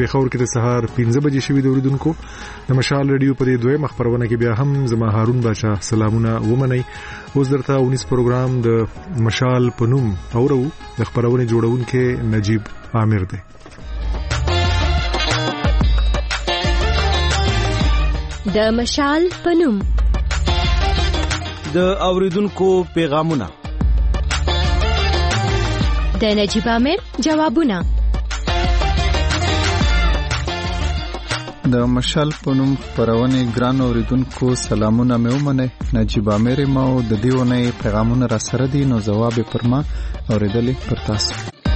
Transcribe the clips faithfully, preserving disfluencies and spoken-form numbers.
پیښور کې د سهار پنځه بجې شوې د اوریدونکو د مشال رادیو په دې دویمه خبرونه کې بیا هم زما هارون بچا سلامونه ومنئ. اوس درته اونیس پروګرام د مشال په نوم اورو. د خبرونه جوړونکو نجیب عامر دی. د مشال په نوم د اوریدونکو پیغامونه، د نجیب عامر جوابونه. د مشال په نوم خبرونه ګران اوریدونکو سلامونه مې ومنه. نجیب عامر ما د دیونه پیغامونه را سره دي، نو جواب پر ما اوریدلې پر تاسو.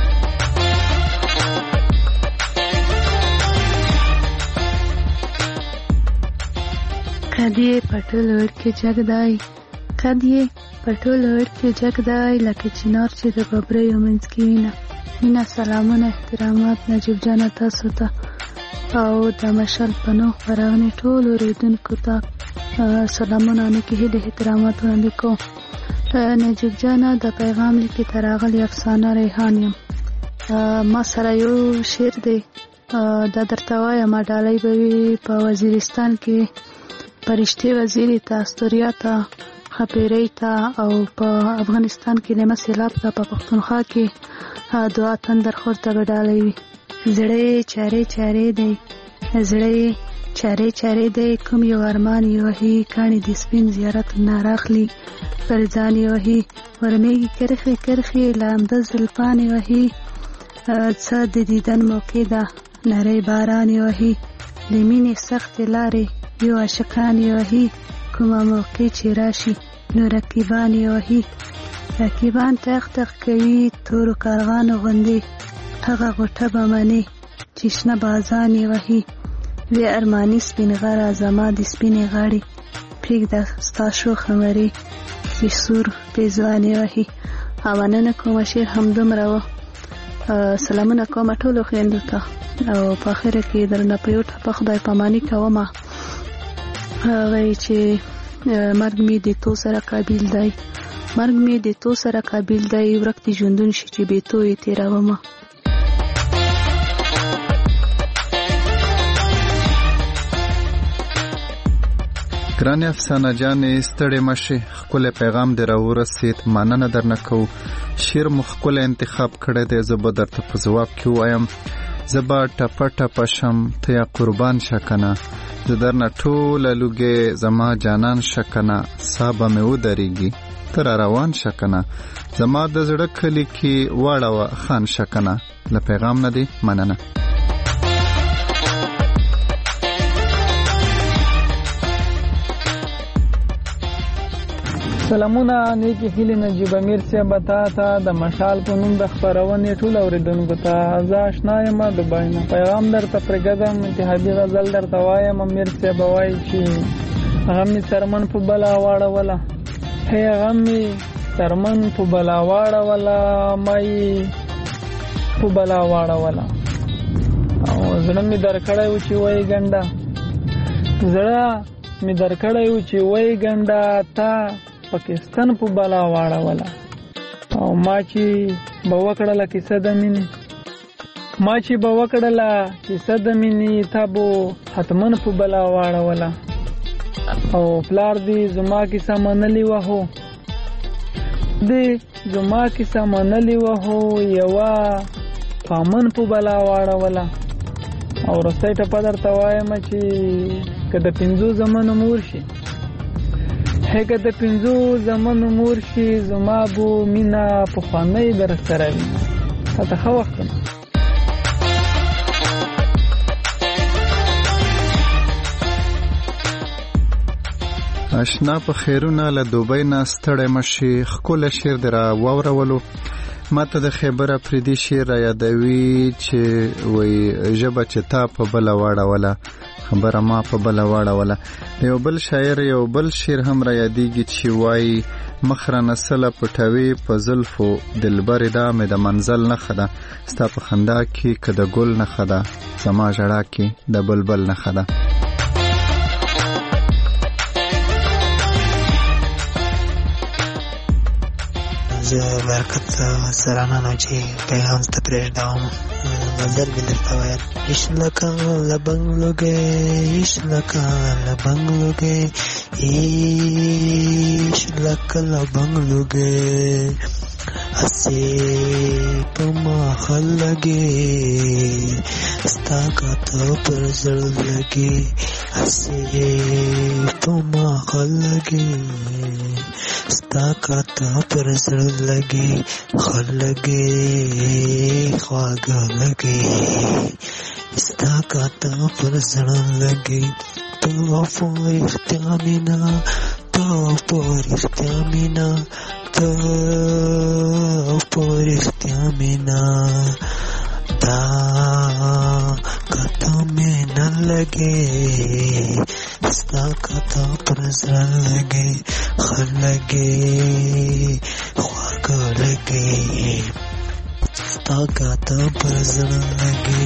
کدی پټول ورکه جګدای کدی پټول ورکه جګدای لکه چنار چې د ببرې ومنځ کې وینا مینا. سلامونه احترامات نجیب جان تاسو ته او د مشال پنو خبرونه ټول اوریدونکو ته سلامونه نیکه هله احترامات وړاندې کوم. نجیب جان د پیغام لیکي تراغلی افسانه ریحان یم. ما سره یو شعر دی د درته وایم. ما ډالۍ به په وزیرستان کې پرشتي وزیری ته، استوریا ته، خپيري ته او په افغانستان کې لمه سیلاب ته، په پښتونخوا کې دعا تندر خور ته بدالې وي. زړې چارې چارې دی زړې چارې چارې دی کوم یو ارمان یو هی کانی د سپین زیارت ناراخلی پر ځان یو هی ورمېږي کرخي کرخي لاند زلفان یو هی څه د دیدن موقع ده نری باران یو هی لمینې سخت لارې یو عاشقان یو هی کومه موقع چې راشي نو رقیبان یو هی رقیبان تخ تخ کوي تور کارغان غوندې هغه غټه به منی چې شنه بازان یو هی وی ارمانی سپین غره زما د سپینې غاړي پرېږده ستا شو خمرې چې سور پیزوان یو هی. مننه کوم شعر همدومره و. سلامونه کوم ټولو خویندو ته او په اخره کې درنه په یو ټپه خدای پاماني کومه وای چې مرګ می د تو سره قابل دی مرګ می د تو سره قابل دی ورکتی ژوندون شي چې به تو یې تیرومه. ګران افسانه جانې ستړې مشه خپل پیغام دی راورسید. مننه درنه کو. شعر مخکله انتخاب کړی دی، زه به درته په جواب کې وایم. زبا ټپه ټپه شم ته یا قربان شکنه، زه درنه ټوله لوګې زما جانان شکنه، صابه مې ودرېږي ته را روان شکنه، زما د زړه کلي کې واړوه خان شکنه. له پیغام نه دی مننه. سلامونه نیکی هیله نجیب امیر صاحب تا ته د مشال په نوم د خبرونه ټول اوریدونکو ته زه آشنا یم دبای نه. پیغام درته پرګدم اتحادی غزل درته وایم. امیر صاحب وایي چې غمی ترمن په بلا واړه ولا هي غمی ترمن په بلا واړه ولا مای په بلا واړه ولا او زړه می درکړای و چې وای ګنده زړه می درکړای و چې وای ګنده تا پاکستان په بلا واړه ولا او ما چې بوکړه کیسه د مینې ما چې بوکړه کیسه د مینې تابو حتمن په بلا واړه ولا او پلار دی زما کیسه منلی وهو دی زما کیسه منلی وهو یوا پامن په بلا واړه ولا او رسټه په درته وایم چې کله پنځو زمانو مور شي هغه د پنځو زمانو مور شي زما بو مینا په خوانې در سره وي. ته خو وخت آشنا په خیرونه له دوبۍ نه ستړی مشي خپل شعر درا واورولو. ماته د خیبر افریدي شعر را یادوي چې وای ژبه چې تا په بل واړه ولا خبره ما په بل واړه ولا. یو بل شاعر یو بل شعر هم را یادېږي چې وای مخره نسله پټوي په زلفو دلبر دا مې د منزل نه خده ستا په خندا کې کده ګل نه خده زما ژړا کې د بلبل نه خده. زه برکت سرانانو چې پیغام ته پرېږدم د غزل مې درته وایم. عشق لکه لبنګ لوګی، عشق لکه لبنګ لوګی، عشق لکه لبنګ لوګی، هسې په ما خل لګي، ستا کاته پر زړه لګي، هسې په ما خل لګي، ستا کاته پر زړه لګي، خل لګي خواږه لګي، ستا کاته پر زړه لګي. تو په رښتیا مینا، تو په رښتیا مینا، تو په رښتیا مینا، تا کاته مې نه لګي، ستا کاته پر زړه لګي، ښه لګي خواږه لګي، ستا کاته پر زړه لګي.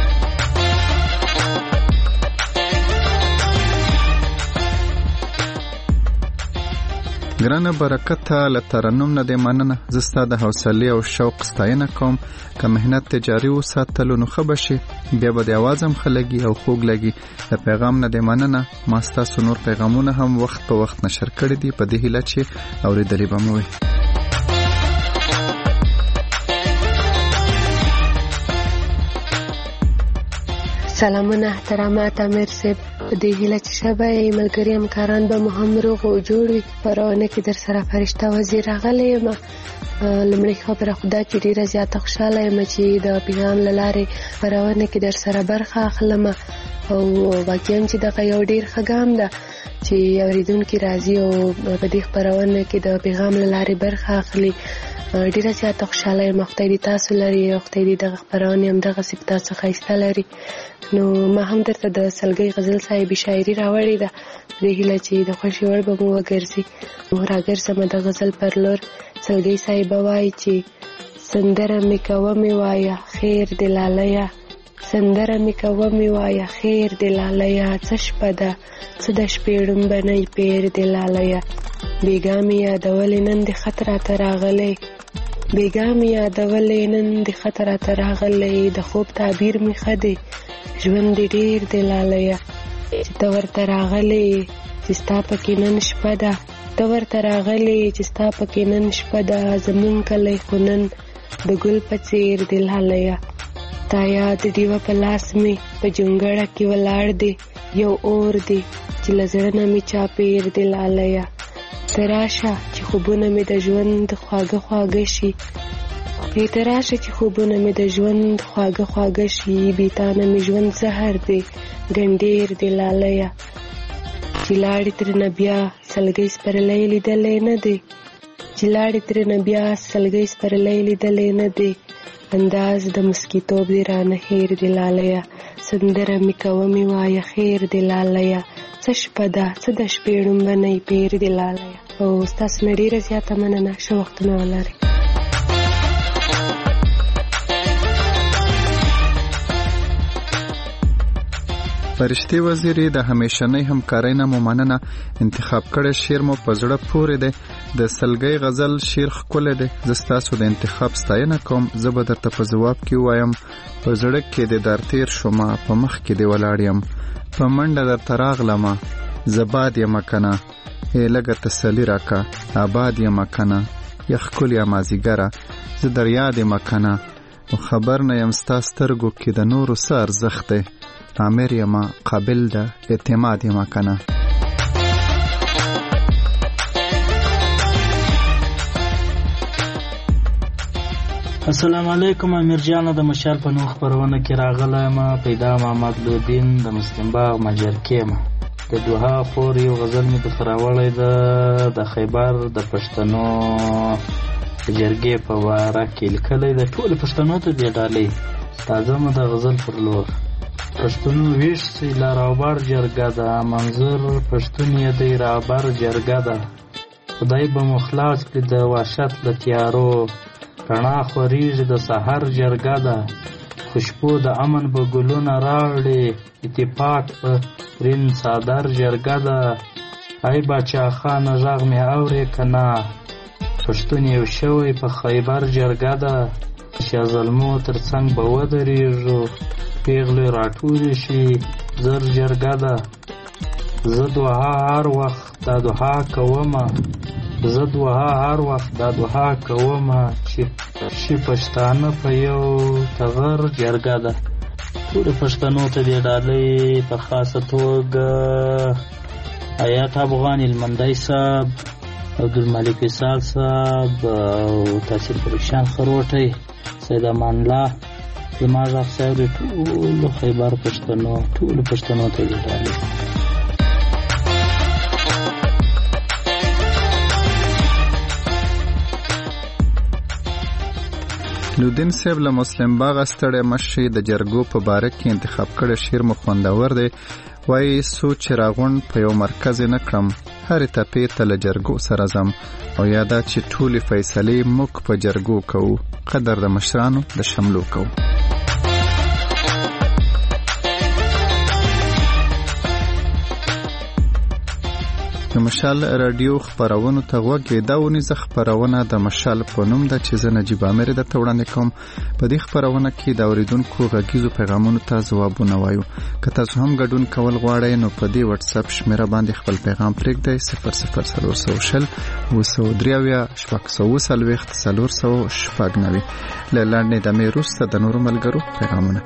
ګرانه برکته له ترنم نه دې مننه. زه ستا د حوصلې او شوق ستاینه کوم. که محنت ته جاري وساتلو نو ښه به شي، بیا به د اواز هم ښه لګي او خوږ لګي. د پیغام نه دې مننه. ما ستاسو نور پیغامونه هم وخت په وخت نشر کړي دي، په دې هیله چې اورېدلې به مو وي. سلامونه احترامات امیر صاحب، په دې هیله چې شبه یې ملګري همکاران به مو هم روغ او جوړ وي. پرونه کې در سره فرشته وزیر راغلی یم. لومړی خبره خدا چې ډېره زیاته خوشحاله یم چې د پیغام له لارې پرونه کې در سره برخه اخلم، او واقعا چې دغه یو ډېر ښه ګام ده چې اورېدونکي راځي او په دې خپرونه کې د پیغام له لارې برخه اخلي. ډیره زیاته خوشاله یم. خدای دې تاسو لري، خدای دې دغه خپرونه هم دغه سپ تاسو ښایسته لري. نو ما هم درته د سلګۍ غزل صاحبي شاعري راوړې ده، دې هیله چې د خوښې وړ به مو وګرځي. نو راګرځم د غزل پر لور. سلګۍ صاحبه وایي چې سندره مې کوه مې وایه خیر دې لالیه، سندره مې کوه مې وایه خیر دې لالیه، څه شپه ده څه د شپې ړومبنۍ پیر دې لالیه، بېګا مې یادولې نن دې خط راته راغلی، بېګا مې یادولې نن دې خط راته راغلی، د خوب تعبیر مې ښه دی ژوند دې ډېر دې لالیه، چې ته ورته راغلی چې ستا پکې نن شپه ده، ته ورته راغلی چې ستا پکې نن شپه ده، زمونږ کلی خو نن د ګل په څېر دې لالیه، تا یاد ډیوه په لاس مې په جونګړه کې ولاړ دی، یو اور دی چې له زړه نه مې چاپېر دی لالیه، ته راشه چې خوبونه مې د ژوند خواږه خواږه شي، ای ته راشه چې خوبونه مې د ژوند خواږه خواږه شي، بې تا نه مې ژوند زهر دی ګنډېر دی لالیه، چې لاړې ترېنه بیا سلګۍ سپرلی لیدلی نه دی، چې لاړې ترېنه بیا سلګۍ سپرلی لیدلی نه دی، انداز د مسکیتوب دی رانه هیر دی لالیه، سندره مې کوه مې وایه خیر دی لالیه، څه شپه ده څه د شپې ړومبنۍ پیر دی لالیه. او ستاسو نه ډېره زیاته مننه. ښه وختونه ولرئ. فرشتي وزیري د همیشنۍ همکارۍ نه مو مننه. انتخاب کړی شعر مو په زړه پورې دی. د سلګۍ غزل شعر ښکلی دی. زه ستاسو د انتخاب ستاینه کوم. زه به درته په ځواب کې ووایم په زړه کې دې در تېر شومه په مخ کې دې ولاړ یم، په منډه درته راغلمه زه باد یمه کنه، ای لږه تسلي راکه آباد یمه کنه، یا ښکلې مازدیګره زه در یاد یمه کنه، او خبر نه یم ستا سترګو کې د نورو څه ارزښت دی، امیر یمه قابل ده اعتماد یمه کنه. السلام علیکم. امیر جانه د مشال په نوم خپرونه کې راغلی یم. پیدا محمد لودین د مسلم باغ مجرکې یم. د دوها خور یو غزل مې درته راوړی ده د خیبر د پښتنو د جرګې په باره کې لیکلی ده. ټولې پښتنو ته دې ډالۍ تازه مه د غزل پر لور. پښتون ویش سی لا راوبر جرګه ده، منظور پښتون یې دی رابر جرګه ده، خدای به مو خلاص کړي د وحشت له تیارو، رڼا خورېږي د سحر جرګه ده، خوشبو د امن به ګلونه راوړي، اتفاق په رین څادر جرګه ده، ای باچا خانه غږ مې اورې که نه، پښتون یو شوی په خیبر جرګه ده، چې زلمو تر څنګ به ودرېږو پیغلې راټولې شي زر جرګه ده زه دوها هر وخت دا دوها کومه زه دوها هر وخت دا دوها کومه چې شي پښتانه په یو تغر جرګه ده. ټولو پښتنو ته دې ډالۍ په خاصه توګه حیات افغان هلمندی صاحب، عبدالملک وصال صاحب او تحصیل پریشان خروټی، سید امان الله، زما غږ صاحب، ټولو خیبر پښتنو ټولو پښتنو ته دې ډالۍ. نودین صاحب له مسلم باغ ستړی مشي د جرګو په باره کې انتخاب کړی شعر مو خوندور دی. وایي سوچ چې راغونډ په یو مرکز نه کړم، هرې تپې ته له جرګو سره ځم، او یادا چې ټولې فیصلې موږ په جرګو کوو، قدر د مشرانو د شملو کوو. د مشال رادیو خبرونو ته غوږ دا ونیزه. خبرونه د مشال په نوم ده چې زه نجیب امیر درته وړاندې کوم. په دې خبرونه کې د اوریدونکو غږیزو پیغامونو ته ځوابونه وایو. که تاسو هم ګډون کول غواړئ نو په دې واتس اپ شمیره باندې خپل پیغام پرېږدئ: صفر صفر څلور سوه شل اوه سوه درې اویا شپږ سوه اوه څلوېښت څلور سوه شپږ نوي. له لنډې دمې وروسته د نورو ملګرو پیغامونه.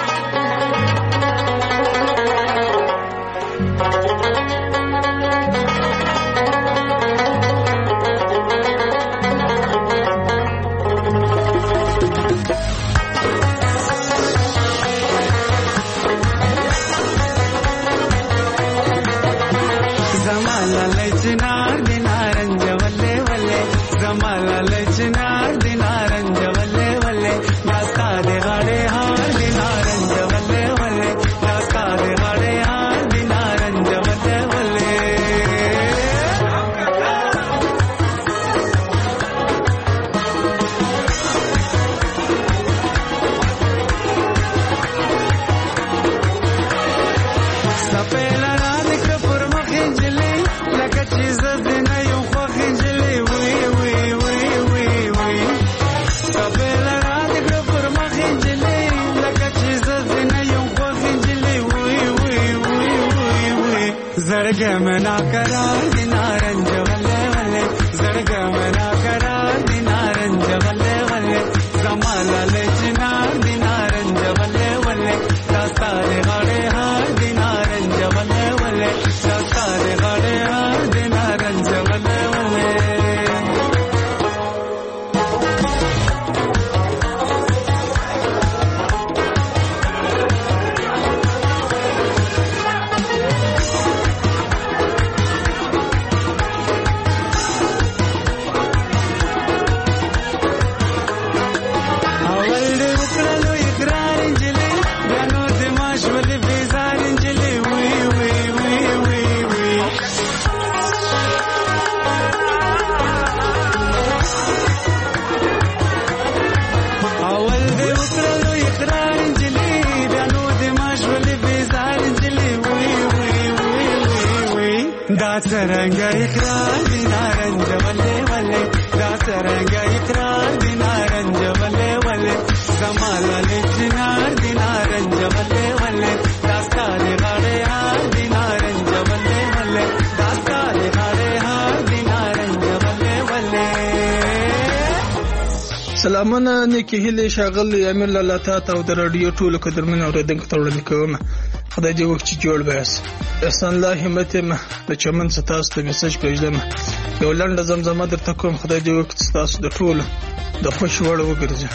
سلامونه نیکی هیله شاغلی امیر الله تعالی او د رادیو ټولو قدرمن اوریدونکو ته وړاندې کوم. خدای دې وکړي چې جوړ بیاس. احسان الله همت ما د چمن ستاسو ته میسج پېژدم. یو لنډه زمزمه درته کوم. خدای دې وکړي چې تاسو د ټولو د خوش وړ وګرځي.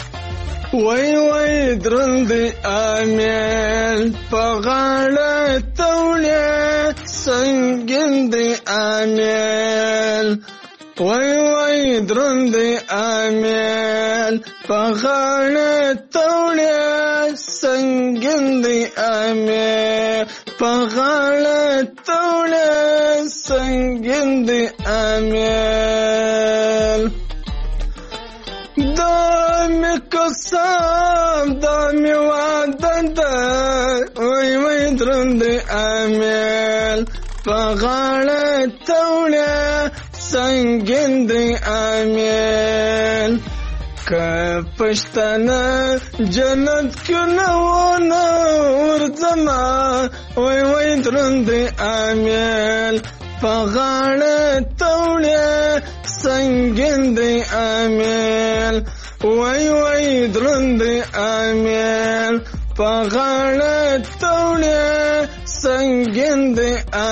وای وای درند امیل پغاړه تولې سنگین دې امیل. وای وای درند امیل پغاړه تولې سنگین دې امیل. پغاړه تولې سنگین دې امیل. دامي قسم دامي وعدد وای وای درند امیل پغاړه تولې سنگین دې امیل. که پښتانه جنت کې نه ونه ورځما وای وای دروند امیل په غاړه توړې سنگین دی امیل وای وای دروند امیل په غاړه توړې سنگین دی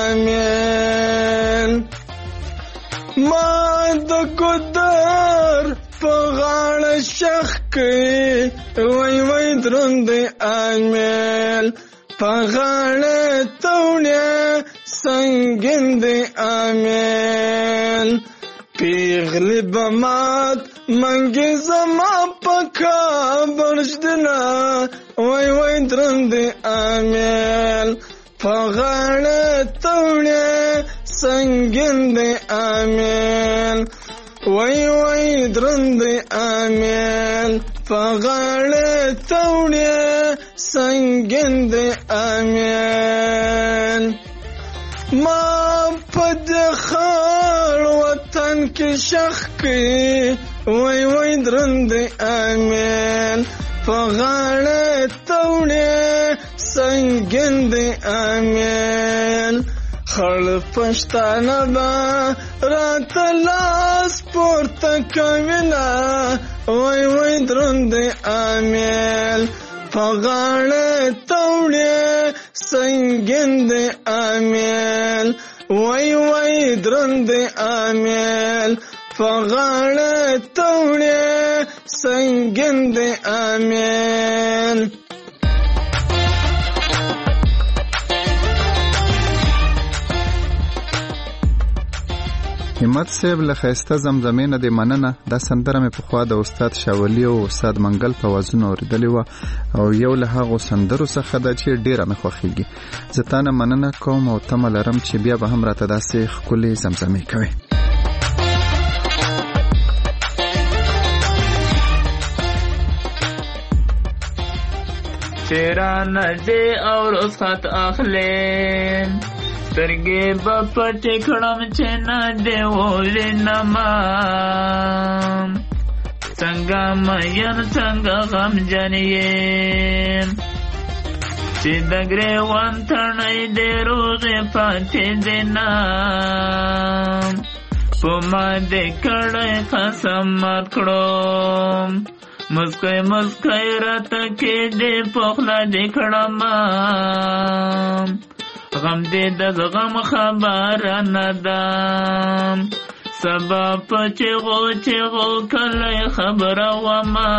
امیل ما د ګدر په غاړه شخ کې وای وای دروند امیل په غاړه توړې سنگین دی امیل پیغلی بمات منگی زما پکا برشدنا وای وای درند امیل پغاڑ توڑی سنگین دی امیل وای وای درند امیل پغاڑ توڑی سنگین دی امیل ما پد خال وطن کی شخ کی وای وای درند امیل پغاڑ توڑی سنگین دی امیل خړ پښتانه با رات لاس پورته کوینا وای وای درند امیل پغاړ توړې سنگین دی امیل وای وای درند امیل پغاړ توړې سنگین دی امیل همت صاحب له ښایسته زمزمې نه دې مننه. دا سندره مې پخوا د استاد شاولي او استاد منګل په وازونو اورېدلې وه او یو له هغو سندرو څخه ده چې ډېره مې خوښېږي. زه تا نه مننه کوم او تمه لرم چې بیا به هم راته داسې ښکلې زمزمې کوې. چیرا نجے اور رخصت اخلین سترګې به پټې کړم چې نه دې ووینما څنګه مین څنګه غمجن یې چې د ګریوان تڼۍ دې روغې پاتې دې نه په ما دې کړی قسم مات کړم مسکۍ مسکۍ راته کېدې په خوله دې کړمه غم دې د غم خبره نه ده سبا په چغو چغو کله خبره وما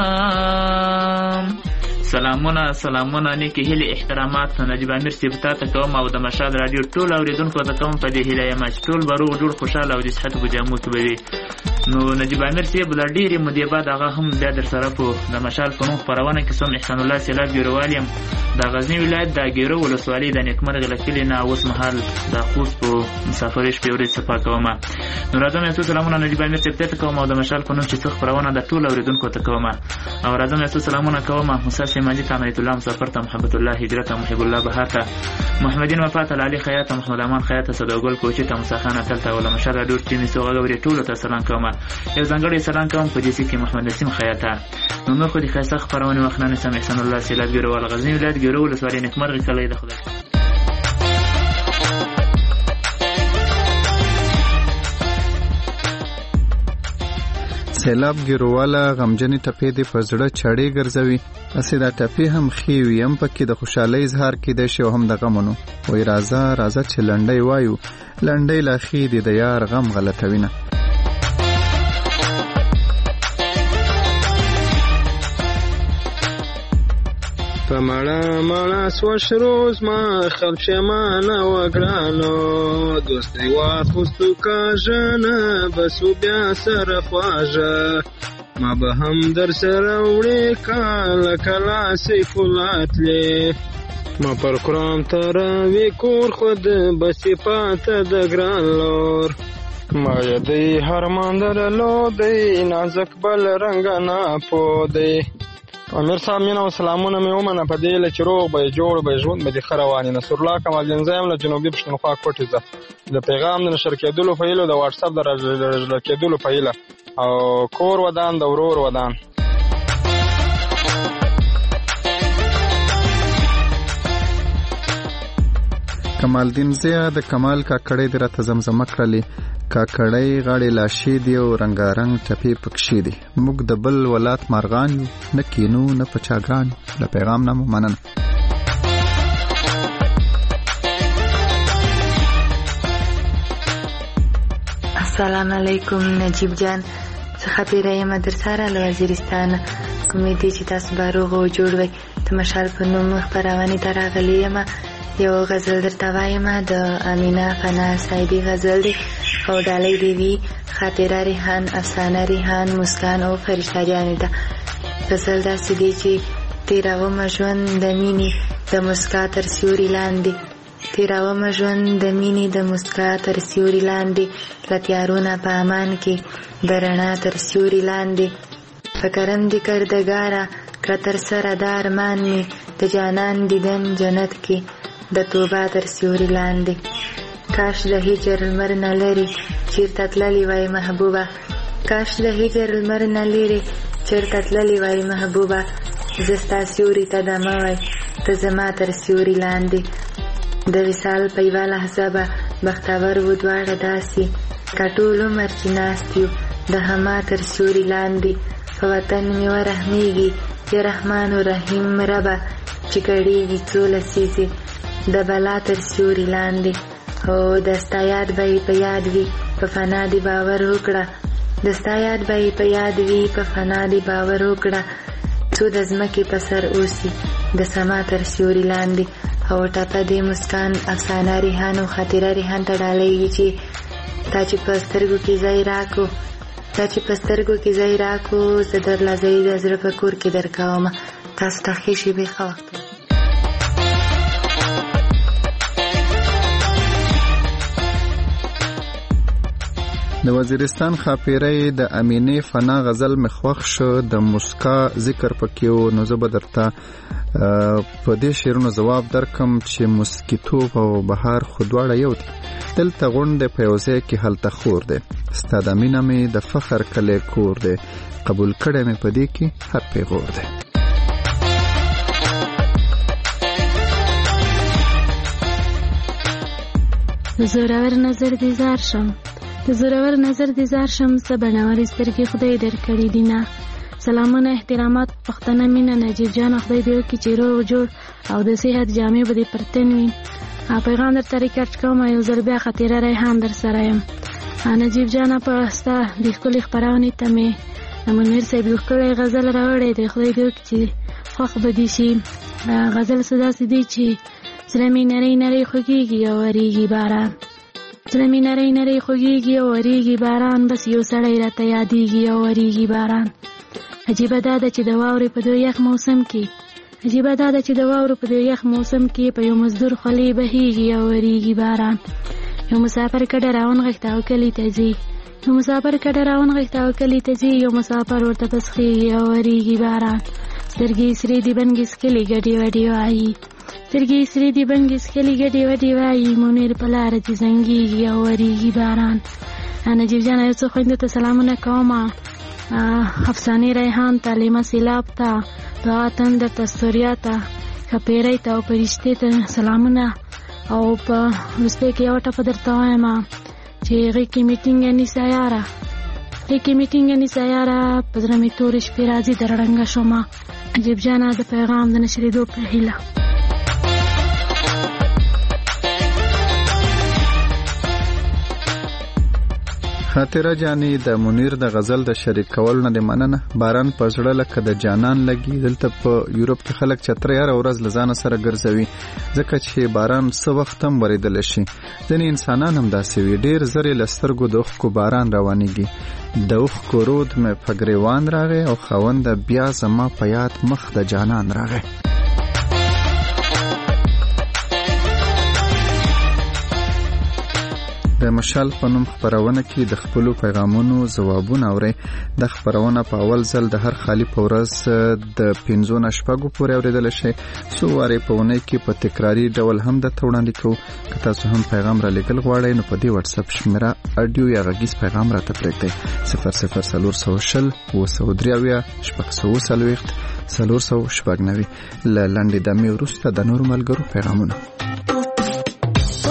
سلامونه سلامونه نیکې هیلې احترامات نجیب امیر صاحب ته ته کوم او د مشال رادیو ټول اوریدونکو ته کوم په دې هیله یم چې ټول به روغ جوړ خوشحاله او د صحت په جامو کې به وي. نو نجیب امیر صاحب له ډېرې مودې بعد هغه هم بیا در سره په د مشال په نوم خپرونه کې سم احسان الله سیلاب ګیروال یم د غزني ولایت د ګیرو ولسوالۍ د نیکمرغه له کلي نه اوس مهال د خوست په مسافرۍ شپې ورځې صفا کوم. نو راځم یو څو سلامونه نجیب امیر صاحب ته کوم او د مشال په نوم چې څه خپرونه د ټول اوریدونکو ته کوم او راځم یو څو سلامونه کوم موسی ماجد امانت الله مسافر ته محبت الله هجرت محب الله بهار ته محمدین وفات علي خیاط محمد امان خیاط صدوګل کوچی ته مساخانه تل ته ولا مشال ډور چې سوغه غوړي ټول ته سلام کوم یو ځانګړی سلام کوم په دې کې محمد نسیم خیاط نو نو خو دې خاصه خبرونه وخنانه سم احسان الله سیلاب ګرول غزنی ولایت ګرول ولسوالۍ نیکمرغه کلی د خدای سیلاب ګیرواله غمجنې ټپې دې په زړه چړې ګرځوي اسې دا ټپې هم ښې وي هم پکې د خوشحالۍ اظهار کیدی شي او هم د غمونو وایي راځه راځه چې لنډۍ وایو لنډۍ لا ښې دي د یار غم غلطوینه په مړه مړه سوش روز ما خل پښیمانه وګرانو دوستي واخستو کاژنه بسو بیا سره خواژه ما به هم در سره وړې کله کله سیفولاتلې ما پر کرام تراوی کور خود بسی پاته د ګران لور ما یدی هر ماندر لو دی نازک بل رنگ نه پو دی امیر صاحب مینه او سلامونه مې ومنه په دې له چې روغ به جوړ به ژوند به دې ښه روان وي. نصرالله کمالدین یم له جنوبي پښتونخوا کوټې زه د پیغام د نشر کېدلو په هیله د واټساپ د راژړل کېدلو په هیله او کور ودان د ورور ودان کمال دین زیا د کمال کاکړې د راته زمزمه کړلې کاکړې غاړې لاشي دی او رنگارنګ ټپې پکښې دي موږ د بل ولات مارغان یو نه کینو نه پچاګان له پیغام نه مننه. السلام علیکم نجیب جان څخه پیره یم در سره له وزیرستان کومې دي چې تاسو به روغ او جوړ وئ د مشال په نوم خپرونې ته راغلی یم یو غزل درته وایم د امینا فنا سایدي غزل دی او ډالۍ دی وی خاطره ریحان افسانه ریحان مسکان او فرشته جانې ده غزل داسې دی چې تیرومه ژوند د مینې د مسکا تر سیوري لاندې تیرومه ژوند د مینې د مسکا تر سیوري لاندې له تیارو نه په امان کې د رڼا تر سیوري لاندې فکرم دې کردګاره کړه تر سره د ارمان مې د جانان دیدن جنت کې د توبه تر سیوري لاندې کاش د هجر لمر نه لرې چیرته تللی وای محبوبه کاش د هجر لمر نه لرې چیرته تللی وای محبوبه زه ستا سیوري ته دمه وای ته زما تر سیوري لاندې د وصال په یوه لحظه به بختور و دواړه داسې که ټول عمر چې ناست یو د هما تر سیوري لاندې په وطن مې ورحمیږي یا رحمان و رحیم ربه چې کړېږي څو لسیزې د بلا تر سیوري لاندې او د ستا یاد به یې په یاد وي په فنا دې باور وکړه د ستا یاد به یې په یاد وي په فنا دې باور وکړه څو د ځمکې په سر اوسي د سما تر سیوري لاندې او ټپه دې مسکان افسانه ریحان او خاطره ریحان ته ډالۍ چې تا چې په سترګو کې ځای راکو تا چې په سترګو کې ځای راکو زه درله ځای د زړه په کور کې درکومه تاسو ته ښې شېبې ښه وخت. د وزیرستان خاپیری د امینې فنا غزل مخوخ شو د مسکا ذکر پکې و نو زه به درته په دې شعرونو ځواب درکم چې مسکیتوب او بهار خو دواړه یو دي دلته غونډې په یو ځای کې هلته خور دی ستا د مینه مې د فخر کلی کور دی قبول کړی مې په دې کې هر پیغور دی. زورور نظر دې زار شم د زورور نظر دې زار شم څه بڼورې سترګې خدای درکړي دي نه سلامونه احترامات پښتنه مینه نجیب جان خدای دې وکړي چې روغ جوړ او د صحت جامې به دې پر تن وي پیغام درته ریکارډ کوم یو ځل بیا خاطره ریحان در سره یم نجیب جانه په ستا د ښکلې خپرونې ته مې د منیر صاحب یو ښکلی غزل راوړی دی خدای دې وکړي چې خوښ به دې شي غزل څه داسې دی چې زړه مې نری نری خوږېږي او ورېږي باران زړه مې نری نری خوږېږي او ورېږي باران بس یو سړی راته یادېږي او ورېږي باران عجیبه دا ده چې د واورې په دو یخ موسم کې عجیبه دا ده چې د واورو په دو یخ موسم کې په یو مزدور خولې بهېږي او ورېږي باران یو مسافر کډه راونغښته او کلي ته ځي یو مسافر کډه راونغښته او کلي ته ځي یو مسافر ورته پسخېږي او ورېږي باران سترګې سرې دي بنګې څکلې ګډې وډې وایي سترګې سرې دي بنګې څکلې ګډې وډې وایي منیر په لاره چې زنګېږي او ورېږي باران. نجیب جانه یو څو خویندو ته سلامونه کومه افسانې ریحان ته لیمه سیلاب ته دعا تندر ته ستوریا ته خپیرۍ ته او فرشتې ته سلامونه او په وروستۍ کې یوه ټپه درته وایم چې هغې کې میټینګ نیسه یاره هغې کې میټینګ نیسه یاره په زړه مې تورې شپې راځي در ړنګه شومه نجیب جانه د پیغام د نشرېدو په هیله. خاطره جانی د منیر د غزل د شریک کول نه د مننه باران په زړه لکه د جانان لګي دلته په یورپ کې خلک چترې هر ورځ لزان سره ګرځوي ځکه چې باران څه وخت هم ورېدل شي ځینې انسانان هم داسې وي ډېر زرې لسترګو د اوښکو باران روانېږي د اوښکو رود مې په ګریوان راغی او خاونده بیا زما په یاد مخ د جانان راغی. د مشال په نوم خپرونه کې د خپلو پیغامونو ځوابونه اورئ. د خپرونه په اول ځل د هر خالي په ورځ د پنځو نه شپږو پورې اورېدلی شئ. څو وارې په اونۍ کې په تکراري ډول هم درته وړاندې کوو. که تاسو هم پیغام را لیږل غواړئ نو په دې وټساپ شمېره اډیو یا غږیز پیغام راته پرېږدئ صفر صفر څلور سوه شل اوه سوه درې اویا شپږ سوه څلوېښت څلور سوه شپږ نوي. له لنډې دمې وروسته د نورو ملګرو پیغامونه.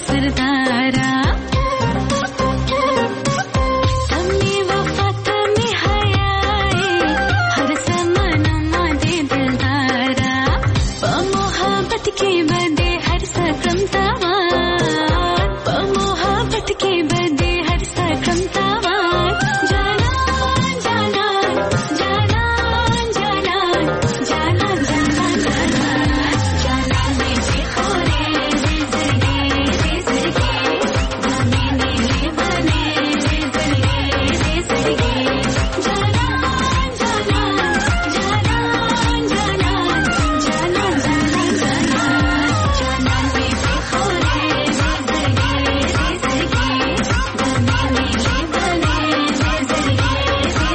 सरदारा तमने वफात में हयाए हर समानमा दे दिलदारा मोहब्बत के बदे हर सकम तवार मोहब्बत के बदे हर सकम तवार जाना जाना जाना जाना जाना जाना जाना जाना मेरे खोरे रे जगे रे जगे गमे नीले बने रे जगे रे जगे जाना जाना जाना जाना जाना जाना जाना जाना मेरे खोरे रे जगे रे जगे गमे नीले बने रे जगे रे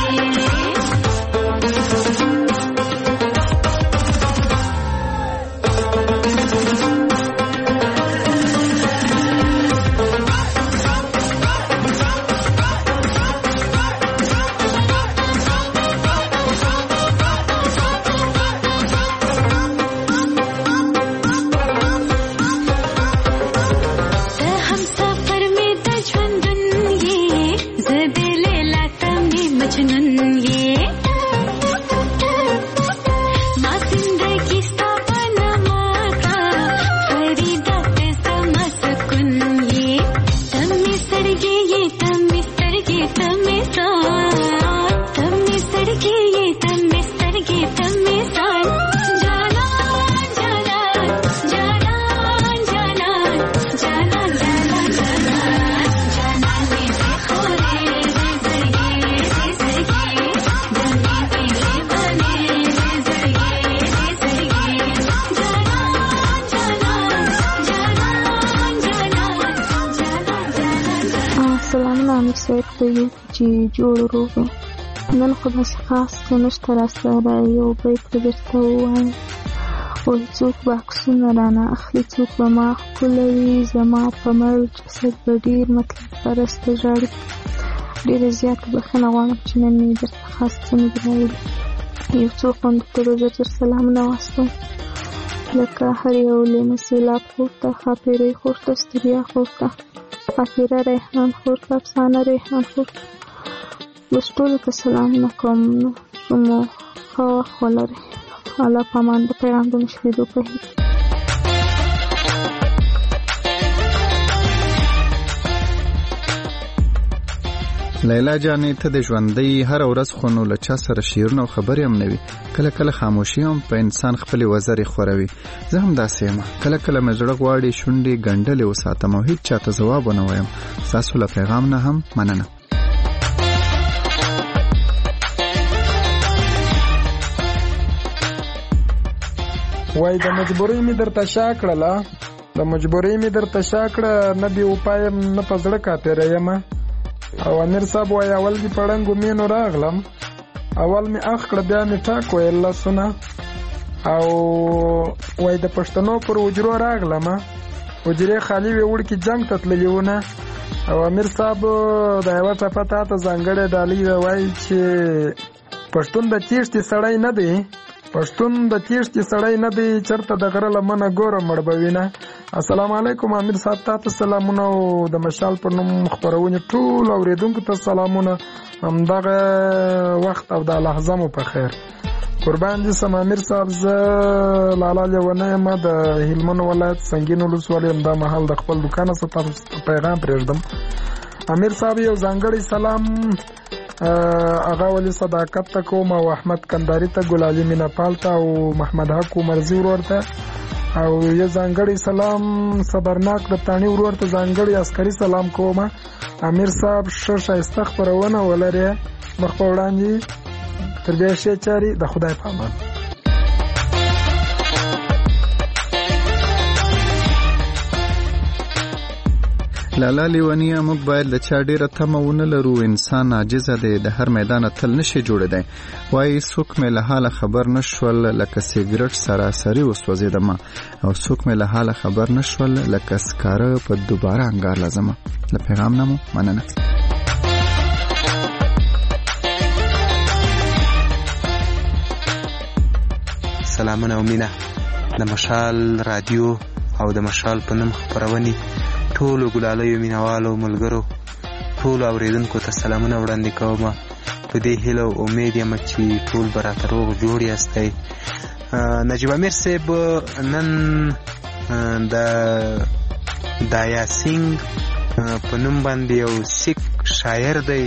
हम सफर में तजवंदन ये ज़बे लैला तमे मजनून ये माँ जिंदगी सपना माका फरीदा पे समा सुकुन ये तमे सड़गे ये तमे सड़गे तमे सार तमे सड़गे ये तमे सड़गे तमे सार जाना जाना जाना जाना जाना जाना जाना जाना मेरे खोरे रे जगे रे जगे गमे नीले बने रे जगे रे जगे जाना जाना जाना जाना जाना जाना سلام نامي سيد طيب جي جورو نن خو بس خاص نشته را سره یو بیت درته وایم وای څوک به عکسونه رانه اخلي څوک به ما ښکلوي زما په مړ جسد به ډېر مطلب پرسته ژاړي ډېره زیاته بښنه غواړم چې نن مې درته خاص څه نه دي راوړي یو څو خوندو ته به در سلامونه واستوم لکه هر یو لیمه سیلاب خور ته ښاپېرۍ خور ته ستړیا خور ته خاطره ریحان خور ته افسانه ریحان خور ته بس ټولو ته سلامونه کوم چې مو ښه وخت ولرئ الله پامان د پیغام د مشهدو په هیله لیلا جانې ته د ژوندۍ هر ورځ خو نو له چا سره شعرونه او خبرې هم نه وي کله کله خاموشي هم په انسان خپلې وزرې خوروي زه هم داسې یم کله کله مې زړه غواړي شونډې ګنډلې وساتم او هېڅ چاته ځواب ونه وایم ستاسو له پیغام نه هم مننه وای د مجبورۍ مې درته شا کړله د مجبورۍ مې درته شا کړه نه بې وپایم نه په زړه کاپېره یم او امیر صاحب وای اول دې په ړنګو مینو راغلم اول مې اخ کړه بیا مې ټاک ویل لاسونه او وای د پښتنو پر حجرو راغلم حجرې خالي وې وړکې جنګ ته تللي وونه او امیر صاحب د یوه ټپه تا ته ځانګړې ډالۍ ده وایي چې پښتون د تیښتې سړی نه دی پښتون د تیښتې سړی نه دی چرته د غره لمنه ګوره مړ به وینه السلام علیکم امیر صاحب تا ته سلامونه او د مشال پر نوم خپرونې ټولو اورېدونکو ته سلامونه همدغه وخت او د لحظه مو په خیر قربان دي سم امیر صاحب زه لالا لیونه یم د هلمند ولایت سنګین ولسوالۍ همدا مهال د خپل دوکانه څخه تاسو پیغام پرېږدم امیر صاحب یو ځانګړی سلام هغه ولې صداقت ته کوم او احمد کنداري ته ګلالي میناپال ته او محمد حق عمرزي ورور ته او یو ځانګړی سلام صبرناک د تاني ورور ته ځانګړی عسکري سلام کوم امیر صاحب ښه ښایسته خپرونه ولرئ مخ په وړاندې تر دې ښې چارې د خدای په امان لالا لیونیا موږ باید د چا ډیره تمه ونه لرو انسان عاجزه دی د هر میدان تل نشي جوړیدای وایي څوک مې له حاله خبر نشول لکه سیګریټ سراسري وسوځېدم او څوک مې له حاله خبر نشول لکه سکاره په دوباره انګار لازمه له پیغام نه مو مننه سلامونه او مینه د مشال رادیو او د مشال په نوم خپرونې ټولو ګلالیو مینوالو ملګرو ټولو اوریدونکو ته سلامونه وړاندې کوم. په دې هیله او امید یم چې ټول به راته روغ جوړ یاستئ. نجیب امیر صاحب نن د دایا سینګ په نوم باندې یو سیک شاعر دی،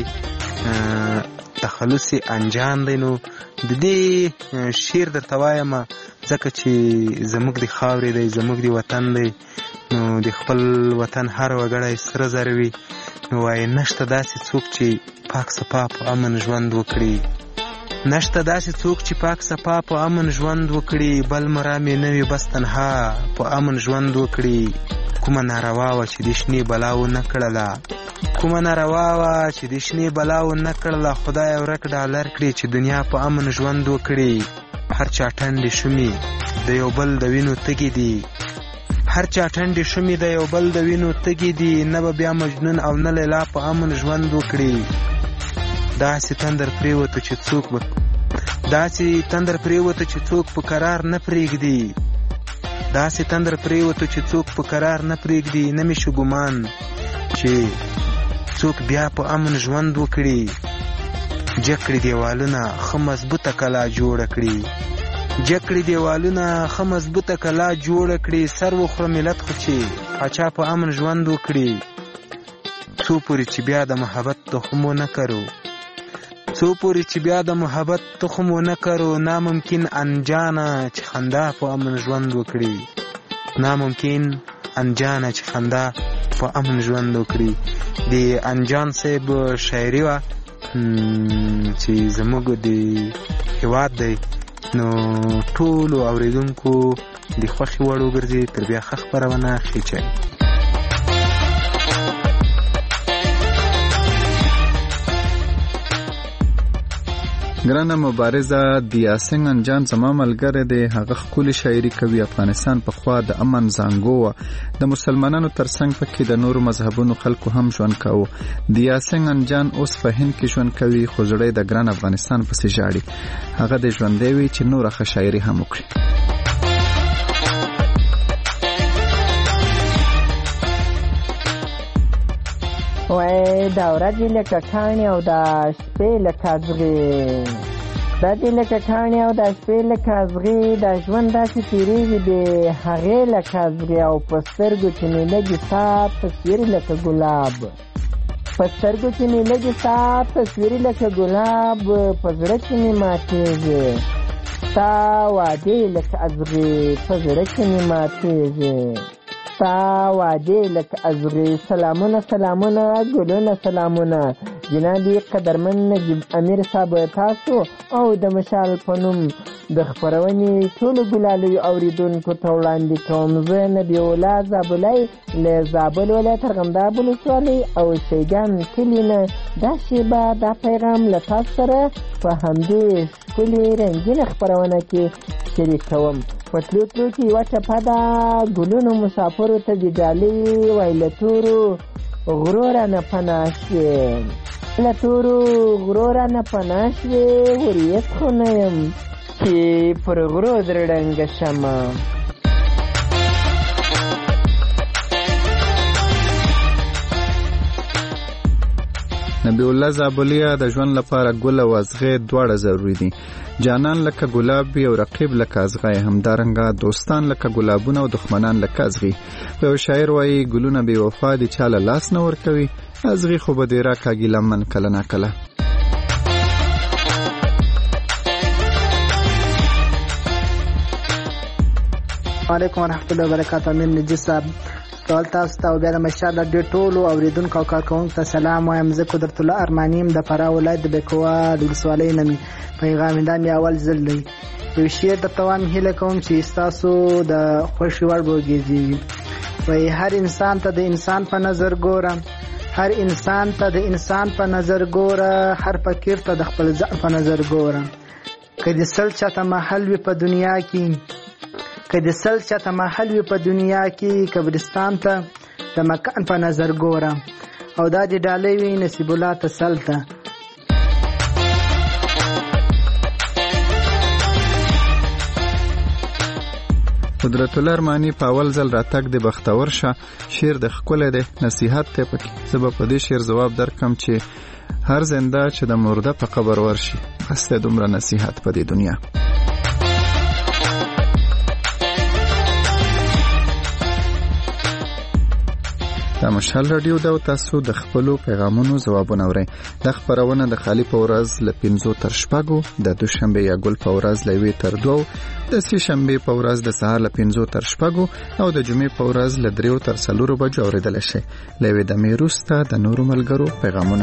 تخلصي انجان دی. نو د دې شعر درته وایم ځکه چې زموږ د خاورې دی، زموږ د وطن دی. نو د خپل وطن هر وګړی سره زر وي. نو وایي نشته داسې څوک چې پاک صفا په امن ژوند وکړي، نشته داسې څوک چې پاک صفا په امن ژوند وکړي، بل مرامې نه وي بس تنها په امن ژوند وکړي. کومه ناروا وه چې د شنې بلا ونه کړله، کومه ناروا وه چې د شنې بلا ونه کړله، خدای ورک ډالر کړي چې دنیا په امن ژوند وکړي. هر چا ټنډې شومي د یو بل د وینو تږي دي، هر چا ټنډې شومي د یو بل د وینو تږي دي، نه به بیا مجنون او نه لیلا په امن ژوند وکړي. داسې تندر پرېوته چې څوک به داسې تندر پرېوته چې څوک په قرار نه پرېږدي، داسې تندر پرېوته چې څوک په قرار نه پرېږدي. نه مې شو ګمان چې څوک بیا په امن ژوند وکړي. جکړې دیوالونه ښه مضبوطه کلا جوړه کړي، جکړې دیوالونه ښه مضبوطه کلا جوړه کړي. سر وخوره ملت خو چې پاچا په امن ژوند وکړي. څو پورې چې بیا د محبت تخم ونه کرو، څو پورې چې بیا د محبت تخم ونه کرو. ناممکن انجانه چې خندا په امن ژوند وکړي، ناممکن انجانه چې خندا په امن ژوند وکړي. د انجان صاحب شاعري وه چې زموږ د هېواد دی. نو ټولو اوریدونکو د خوښې وړ وګرځي. تر بیا ښه خپرونه خېچئ. ګرانه مبارزه دیا سنگ انجان زما ملګری دی. هغه ښکلې شاعري کوي. افغانستان پخوا د امن زانګو وه، د مسلمانانو ترڅنګ پکې د نورو مذهبونو خلکو هم ژوند کاوه. دیا سنگ انجان اوس په هند کې ژوند کوي، خو زړه یې د ګران افغانستان پسې ژاړي. هغه د ژوندی وي چې نوره ښه شاعري هم وکړي. وای دا ورځې لکه کاڼي او دا شپې لکه ازغې، دا دې لکه کاڼي او دا شپې لکه ازغې، دا ژوند داسې تېرېږي بې هغې لکه ازغې. او په سترګو چې مې لږې ساه تصویر لکه ګلاب، په سترګو چې مې لږې ساه تصویر لکه ګلاب، په زړه کې مې ماتېږي ستا وعدې لکه ازغې، په زړه کې مې ماتېږي ستا وعدې لکه ازغې. سلامونه سلامونه ګلونه سلامونه جنابي قدرمن نجیب امیر صاحب تاسو او د مشال په نوم د خپرونې ټولو ګلالیو اوریدونکو ته وړاندې کوم. زه نبي الله زابلی له زابل ولایت ارغنداب ولسوالۍ او شیګان کلي نه دا شیبه دا پیغام له تاسو سره په همدې ښکلې رنګینه خپرونه کې شریکوم. په تلو تلو کې یوه ټپه ده ګلونو مسافرو ته د ډالۍ وای له تورو غرو رانه پناه شوې، له تورو غرو رانه پناه شوې، وریځ خو نه یم چې پر غرو در ړنګه شمه. نبی الله زابلیه د ژوند لپاره ګل او ازغې دواړه ضروري دي. جانان لکه ګلاب وي او رقیب لکه ازغې، همدارنګه دوستان لکه ګلابونه او دښمنان لکه ازغې. یو شاعر وایي ګلونه بې وفا دي چا له لاس نه ورکوي، ازغې خو به دې راکاږي لمن کله نه کله. وعلیکم ورحمت الله وبرکاته. امیر نجیب صاحب ټول تاسو ته او بیا د مشال راډیو ټولو اوریدونکو او کارکوونکو ته سلام وایم. زه قدرت الله ارماني یم د فراه ولایت د بیکوا د ولسوالۍ نه مې پیغام دا مې اول ځل دی. یو شعر درته وایم، هیله کوم چې ستاسو د خوښې وړ به وګرځي. وایي هر انسان ته د انسان په نظر ګوره، هر انسان ته د انسان په نظر ګوره، هر فقیر ته د خپل ځان په نظر ګوره. که د سل چاته محل وي په دنیا کې، که د سل چاته محل وي په دنیا کې، قبرستان ته د مکان په نظر ګوره. او دا د ډالۍ وي نصیب الله ته سل ته. قدرت الله ارمانی په اول ځل راتګ د بختور شه شعر د ښکلی دی نصیحت دی پکې. زه به په دې شعر ځواب درکړم چې هر زنده چې د مرده په قبر ورشي بس دی دومره نصیحت په دې دنیا. دا مشال رادیو دا تاسو د خپلو پیغامونو ځوابونه اورئ. دا خپرونه د خالی په ورځ له پنځو تر شپږو، د دوشنبې یا ګل په ورځ له یوې تر دوو، د سې شنبې په ورځ د سهار له پنځو تر شپږو او د جمعې په ورځ له دریو تر څلورو بجو اورېدلی شئ. له یوې دمې وروسته د نورو ملګرو پیغامونه.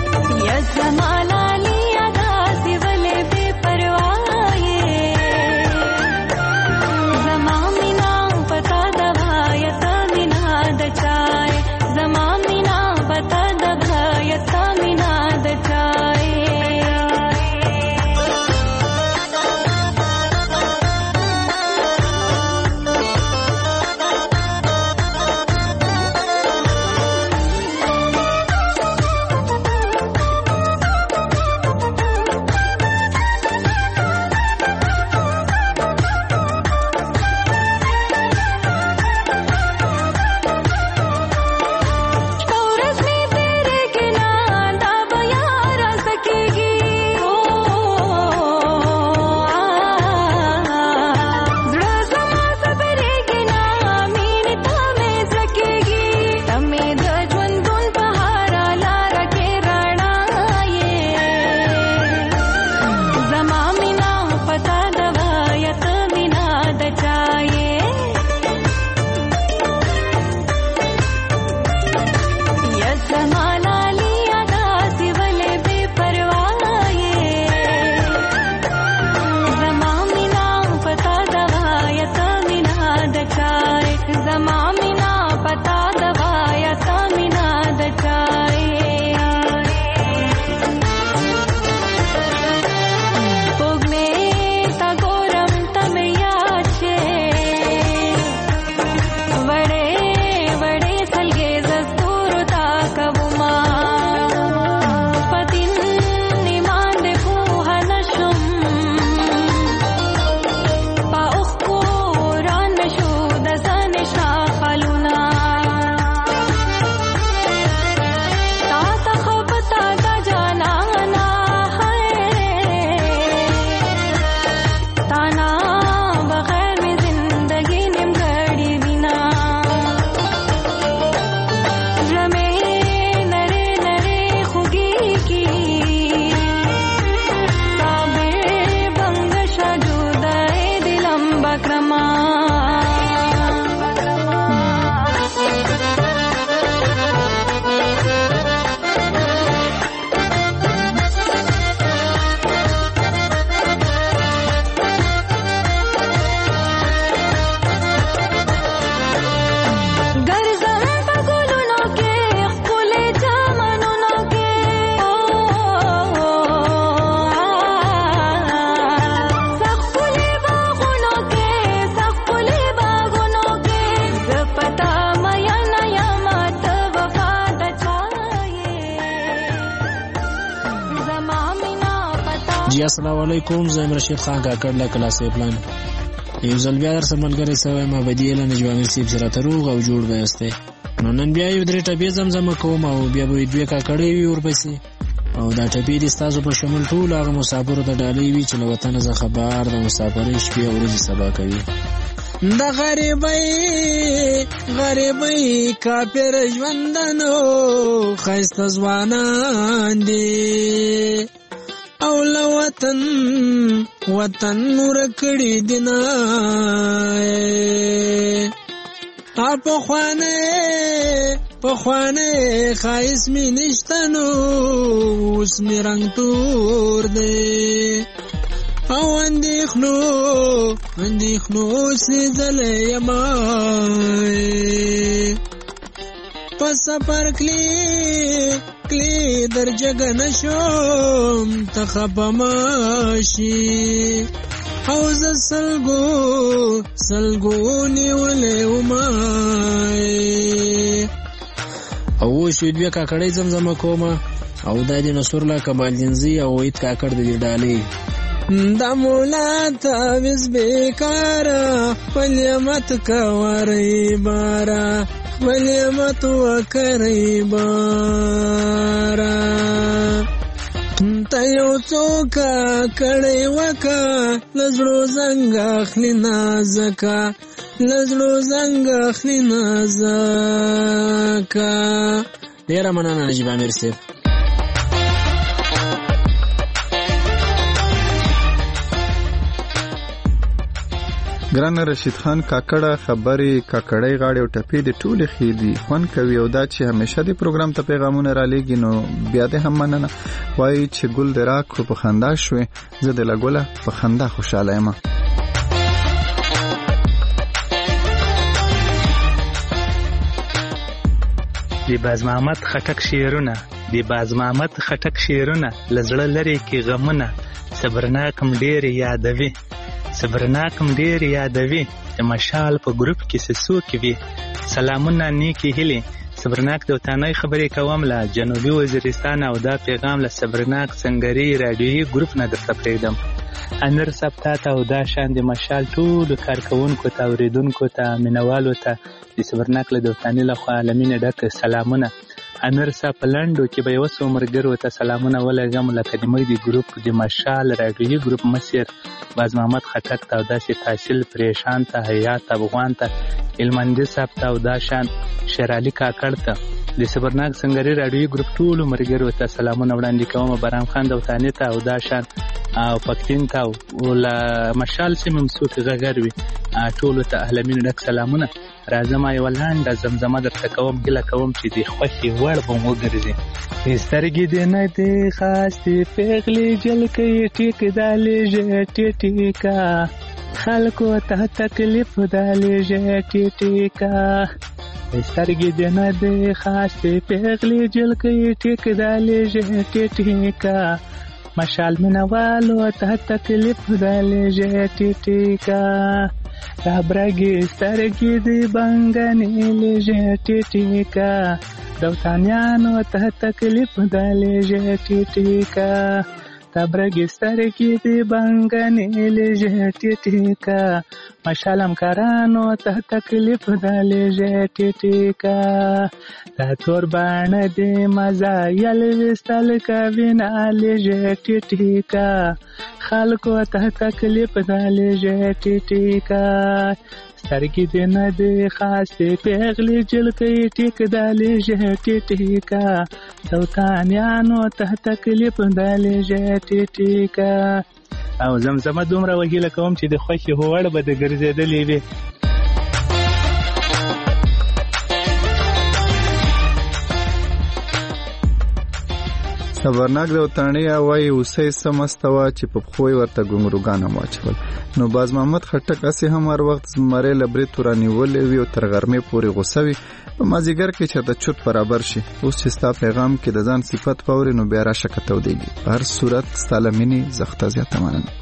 جی السلام علیکم، زه رشید خان کاکړ له کلاسې پلان یو ځل بیا در سره ملګری سوی ما بدیل نجیب امیر صاحب سره ته روغ او جوړ وایسته. نو نن بیا یو درې ټپې زمزمه کوم او بیا به دوی کاکړې وي ورپسې او دا ټپې د ستاسو په شمول ټول هغه مسافرو ته ډالۍ وي چې له وطن څخه خبر د مسافرۍ شپې او ورځې سبا کوي. د غریبۍ غریبۍ کافر ژوندانو ښایسته ځوانان دي او له وطن وطن ورکړي دینا پخوانه پخوانه خایس می نشتنو اوس می رنگ تور دی او اندیخنو اندیخنو سیزله یمای پس سفر کلی کلی در جگ نشوم تخبماشی او ز سلگو سلگو نیوله امای او شوید بیا کاکړی زمزمه کومه او دا دی نصور الله کمال دینزی او وید کاکړ د دې ډالۍ د مولا تعویز بیکارا خپل یمت کوری بارا خپل یمت وکری بارا تا یو څوکا کړی وکا لزړو زنګ اخلي نازکا لزړو زنګ اخلي نازکا. ډیره مننه نجیب امیر صاحب. ګران رشید خان کاکړه خبرې کاکړۍ غاړې او ټپې د ټولې خې دي خوند کوي او دا چې همیشه د پروګرام ته پیغامونه را لېږي نو بیا دې هم مننه. وایي چې ګل د راک خو په خندا شوې زه د لګوله په خندا خوشحاله یم. د باز محمد خټک شعرونه د باز محمد خټک شعرونه لزړه لري کې غمونه صبرناکم ډېر یادوي صبرناکم ډېر یادوي د مشال په ګروپ کې سسو کې وي سلامونه نیکی هلي صبرناک د وطنۍ خبرې کوم له جنوبي وزیرستان او دا پیغام له صبرناک سنگري رادیوي ګروپ نه درته پرېږدم. امیر صاحب تا ته او دا شان د مشال ټولو کارکوونکو ته اورېدونکو ته مینوالو ته د صبرناک له د وطنۍ لخوا له مینې ډک سلامونه. امیر صاحب په لنډو کې به یو څو ملګرو ته سلامونه ولېږم لکه د موږ د ګروپ د مشال رادیوي ګروپ مشر باز محمد خټک ته او داسې تحصیل پریشان ته حیات افغان ته هلمندي صاحب ته او دا شان شیرعلي کاکړ ته د صبرناک سنگري رادیوي ګروپ ټولو ملګرو ته سلامونه وړاندې کوم. برام خان د وطنۍ ته او دا شان او پښتین ته او له مشال سیمه مسوک غږر وي ټولو ته اهل مینه ډک سلامونه. راځم یو لنډه زمزمه درته کوم هیله کوم چې د خوښې وړ به مو وګرځي. سترګې دې نه دې خاستې پیغلې جلکې ټیک دالې ژټې ټیکا خلکو ته تکلیف دالې ژټې ټیکا سترګې دې نه دې خاستې پیغلې جلکې ټیک دالې ژټې ټیکا مشال مینوالو ته تکلیف دالې ژټې ټیکا رابرګې سترګې دې بنګنې لژټې ټیکا دوتانیانو ته تکلیف دالې ژټې ټیکا رابرګې سترګې دې بنګنې لژټې ټیکا مشالم کارانو ته تکلیف دالې ژټې ټیکا دا تور باڼه دې مزه یل وستل کوي نه لژټې ټیکا خلکو ته تکلیف دالې ژټې ټیکا سترګې دې نه دې خاستې پیغلې جلکې ټیک دالې ژټې ټیکا دوتانیانو ته تکلیف دالې ژټې ټیکا. او زمزمه دومره وهیله کوم چې د خوښې هوړ به د ګرځېدلې وي. صبرناک د وطنۍ وایي اوسئ سمسته وه چې په پښو یې ورته ګونګروګان هم واچول. نو باز محمد خټک هسې هم هر وخت زمرۍ له برید ورانیولې وي او تر غرمې پورې غوسه وي په مازدیګر کې چېرته چوت برابر شي. اوس چې ستا پیغام کې د ځان صفت واورې نو بیا راشه که تودېږي. په هر صورت ستا له مینې زخته زیاته مننه.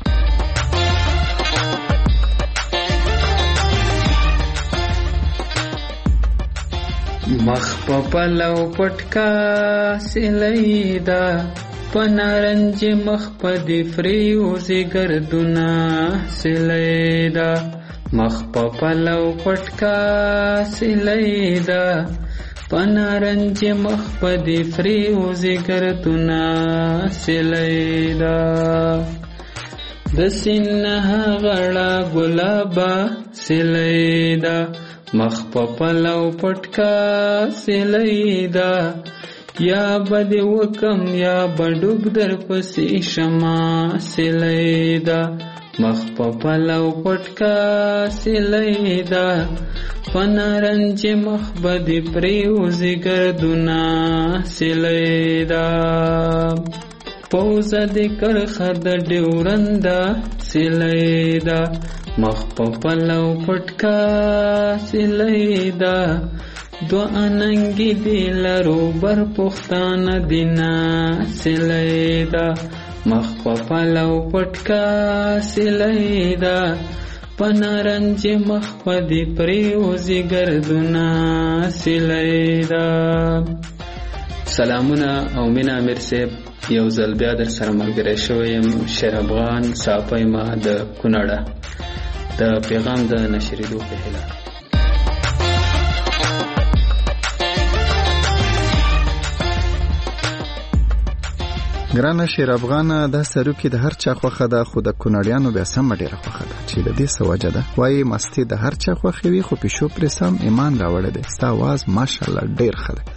مخ په پلو پټکا سلیدا پنارنج مخ په دی فریوزی گردونا سلیدا مخ په پلو پټکا سلیدا پنارنج مخ په دی فریوزی گردونا سلیدا د سینه غړا ګلابا سلیدا مخ په پلو پټکا سلیدا یا بده وکم یا بډوب در پسې شما سلیدا مخ په پلو پټکا سلیدا پنارنج مخ بدی پریوزی گردونا سلیدا پوزه د کرخه د ډیورندا سلیدا مخ په پلو پټکا سلیدا دو اننگی دی لرو بر پختان دینا سلیدا مخ په پلو پټکا سلیدا پنارنج مخ په دی پریوزی گردونا سلیدا. سلامونه او مینا امیر صاحب یو ځل بیا در سره ملګری شوی یم شیر افغان صافی ما د کونړه د پیغام د نشریدو په هیله. ګرانه شیر افغان دا سرو کې د هر چا خوخه ده، خو د کونړیانو بیا سم ډیره خوخه ده چې د دې سوجه ده وایي مستی د هر چا خوخه وي، خو پښو پر سم ایمان راوړل دي. ستا आवाज ماشاءالله ډیر ښه ده.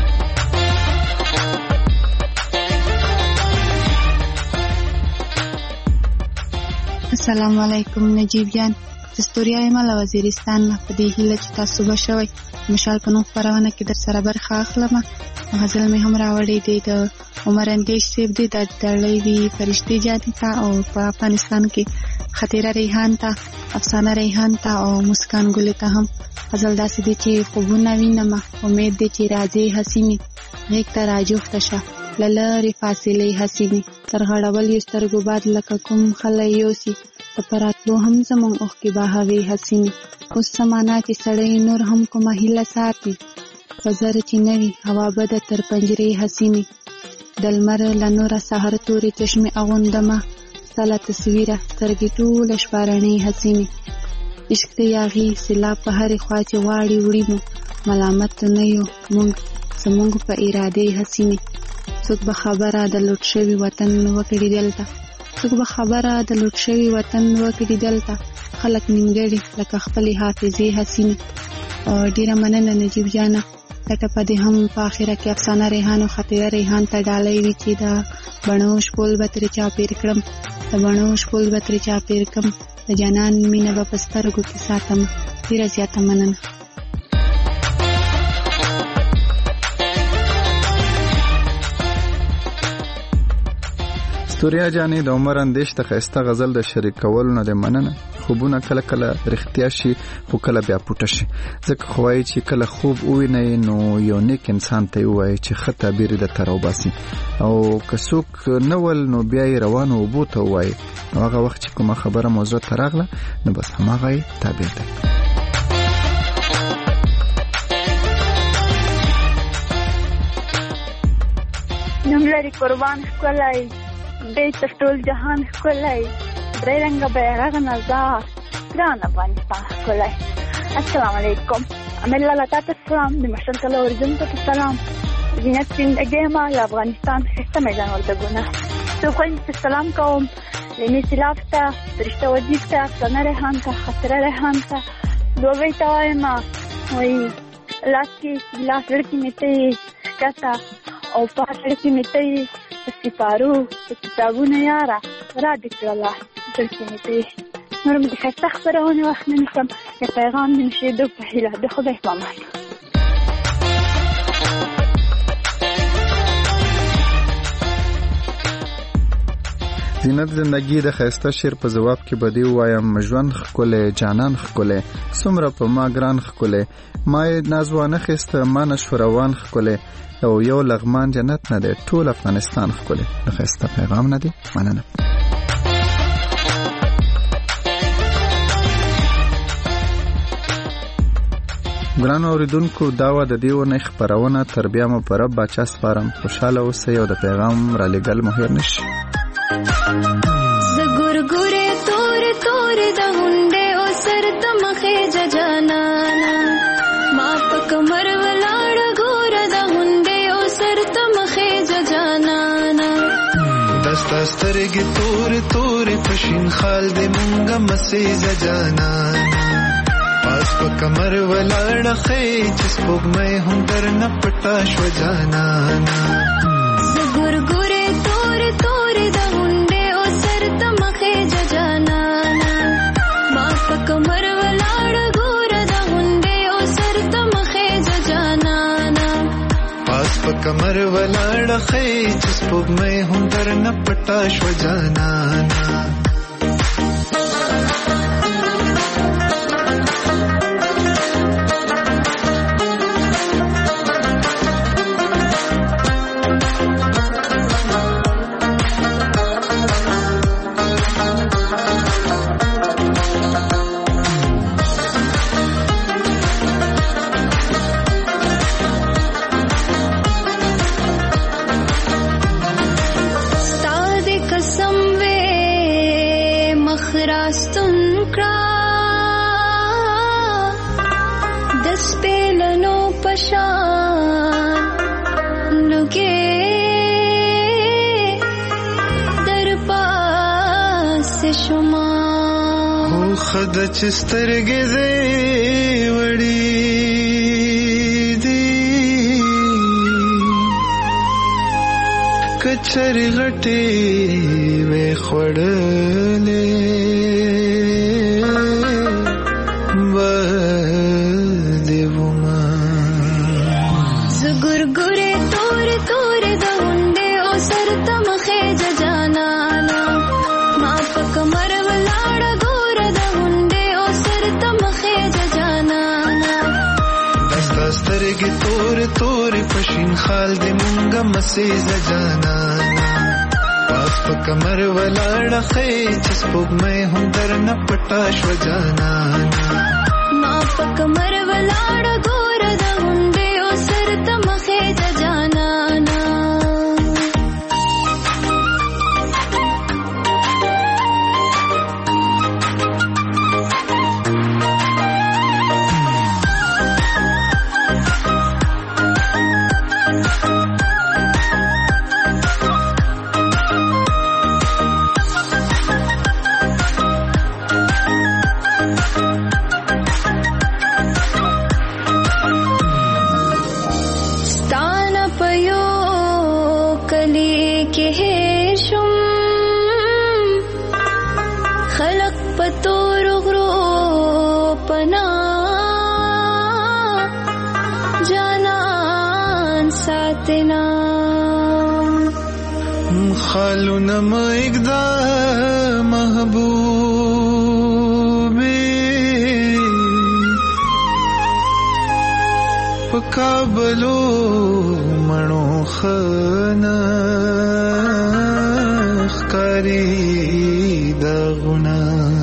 السلام علیکم نجیب جان، دستوریا یم له وزیرستان نه. په دې هیله چې تاسو به شوي مشال په نوم خپرونه کې در سره برخه اخلم. غزل مې هم راوړی دی د عمر اندیش صاحب دی، د ډړۍ وي فرشتي جانې ته، او په افغانستان کې خطیره ریحان ته، افسانه ریحان ته او مسکان ګلې ته هم غزل داسې دی چې خوبونه وینم، امید دی چې راځي حسینې غیږ ته راجوخته شه له لرې فاصلې حسینې، تر غړول یې سترګو باد لکه کوم خلی یوسي، ته په راتلو هم زموږ اوښکې بهوي حسینې. اوس زمانه کې سړی نور هم کومه هیله ساتي، په زر چې نه وي هوا بده تر پنجرې حسینې، د لمر له نوره سحر تورې چشمې اغوندمه، ستا له تصویره سترګې ټوله شپه رڼې حسینې. عشق د یاغي سیلاب په هرې خوا چې غواړي وړي مو، ملامت نه یو موږ زموږ په ارادې حسینې. څوک به خبره د لوټ شوي وطن وکړي دلته، څوک به خبره د لوټ شوي وطن وکړي دلته، خلک نیمګړي لکه خپلې حافظې حسینې. ډیره مننه نجیب جانه، لکه په دې هم په آخره کې افسانه ریحان او خطیره ریحان ته ډالۍ وي چې د بڼو شپول به ترې چاپېر کړم، د بڼو شپول به ترې چاپېر کړم، د جانان مینه به په سترګو کې ساتم. ډیره زیاته مننه. ستوریا جانې د عمر اندیش د ښایسته غزل د شریکولو نه د مننه. خوبونه کله کله رښتیا شي خو کله بیا پټه شي، ځکه خو وایي چې کله خوب ووینئ نو یو نیک انسان ته یې ووایئ چې ښه تعبیر یې درته راوباسي، او که څوک نه ول نو بیا یې روانو اوبو ته ووایئ، نو هغه وخت چې کومه خبره موضوع ته راغله نو بس هماغه یې تعبیر دی. نوم لري قربان ښکلی دی تر ټول جهان ښکلی، درې رنګه بیرغ نظار ګران افغانستان ښکلی. السلام علیکم، امیر لاله تاته سلام، د مشر کله اوریدونکو ته سلام، زینت زندګۍ ما له افغانستان ښایسته میدان وردګونه. زه خویندو ته سلام کوم، لیني سیلاب ته، فرشته وزیر ته، افسانه ریحان ته، خطیره ریحان ته، دوبۍ ته وایم وایي لاس کې ګیلاس زړه کې مې ته یې ښکته، او په زړه کې مې ته یې په سپارو په کتابونه یاره را دې کړله زړه کې مې ته یې. نور مې د ښایسته خپرونې وخت نه نیسم، د پیغام د نشریدو په هیله. د خدای په امان. زینت زندگی د ښایسته شعر په جواب کې به دې ووایم ژوند ښکلی، جانان ښکلی، څومره په ما ګران ښکلی، ما یې ناز وانخیسته ما نشو روان ښکلی، او یو لغمان جنت نه دی ټول افغانستان ښکلی. د ښایسته پیغام نه دی مننه. ګرانو اوریدونکو دا وه د دې اونۍ خپرونه، تر بیا مو په رب باچا سپارم. خوشحاله اوسئ او د پیغام رالیږل مو هېر نه شي. زه ګورګورې تورې تورې د غونډې او سر ته مخې جانانا، ما په کمر ولاړه ګوره د غونډې او سر ته مخې جانانا، دستا سترګې تورې تورې په شین خال دې مونږه مسې جانانا، پاس په کمر ولاړه خې چې سپوږمۍ هم درنه پټه شوه جانانا. زه ګورګورې تورې تورې د غونډې او سر ته مخې جانانا، ما په کمر ولاړه ګوره د غونډې او سر ته مخې جانانا، پاس په کمر ولاړه خې چې سپوږمۍ هم درنه پټه شوه جانانا. لنو پشان لگے در پاس شما هو خد چسترګې دې وړي دي کچري غټي وې خړلې زګورګورې تور تور د hunde او سر تمخه جانانا ما پک مر ولاړ ګور د hunde او سر تمخه جانانا دستا سترګې تور تور پښین خال دې مونږه مسې جانانا پاس پک مر ولاړ خې چې سپوږ مې هم درنه پټا شو جانانا ما پک مر ولاړ ګور د hunde او سر تمخه جانانا خالونه مېګدا محبوبي پکابلو مڼو خنا خکاری دغنا